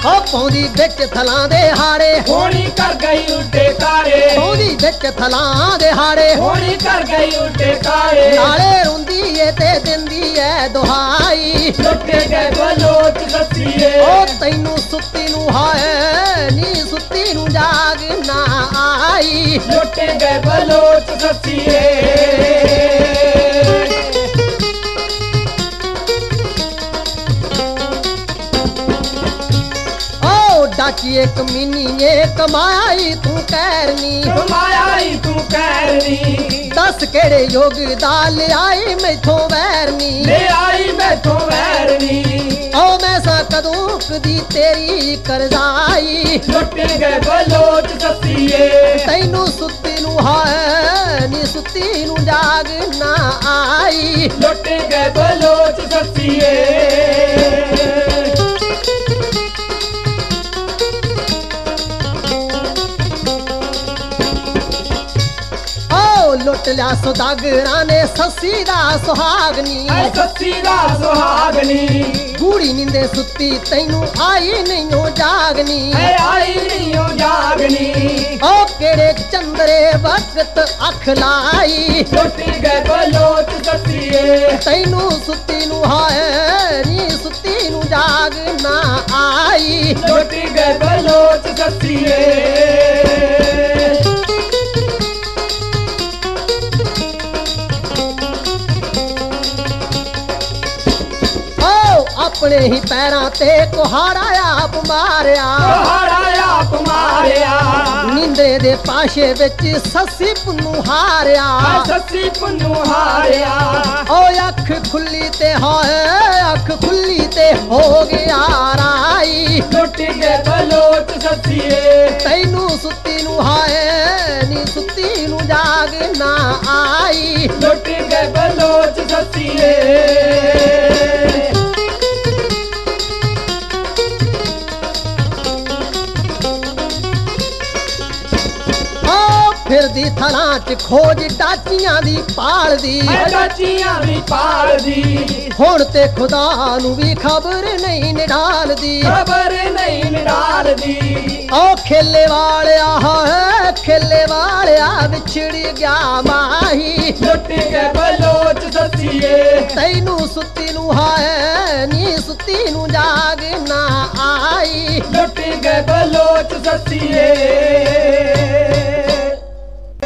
ओ पौंदी बिच थलां दे हाड़े होनी कर गई उल्टे कारे पौंदी बिच थलां दे हाड़े होनी कर गई उल्टे कारे नाले रुंदी ए ते दिंदी ए दुहाई लुटे गए बलोच ससिए ओ तैनू सुत्ती नू हाय नी सुत्ती नू जाग ना आई लुटे गए बलोच ससिए डाकिए कमीनीए कमाई तू कैरनी कमाई तू कैरनी दस केड़े योग दाल आई मैथों वैरनी ले आई मैथों वैरनी ओ मैं सा कदूं कदी तेरी करजाई लुटे गए बलोच ससिए तैनू सुत्ती नू हाय नी सुत्ती नू जाग ना आई लुटे गए बलोच ससिए लुट लिया सौदागरां ने सस्सी दा सुहागनी सस्सी दा सुहागनी गूड़ी नींदे सुत्ती तैनू आई नहीं जागनी आई नहीं जागनी ओ केड़े चंदरे वक्त अख लाई लुट गए बलोच ससिए तैनू सुत्ती नू हाय नी सुत्ती नू जाग ना आई लुट गए बलोच ससिए अपने ही पैरां ते कुहाड़ा आप मारिया नींदे दे पाशे विच सस्सी पुन्नू हारिया सस्सी पुन्नू हारिया ओ अख खुली ते हाय अख खुली ते हो गया राई लुट गए बलोच ससिए तैनू सुत्ती नू हाय नी सुत्ती नू जाग ना आई लुट गए बलोच ससिए फिरदी थलां च खोज डाचियां दी पाल दी डाचियां दी पाल दी हुण ते खुदा नू भी खबर नहीं निडालदी खबर नहीं निडालदी ओ खेले वालिया है खेले वालिया विछड़ी गया माही लुट गए बलोच ससिए तैनू सुत्ती नू हाय नी सुत्ती नू जाग ना आई लुट गए बलोच ससिए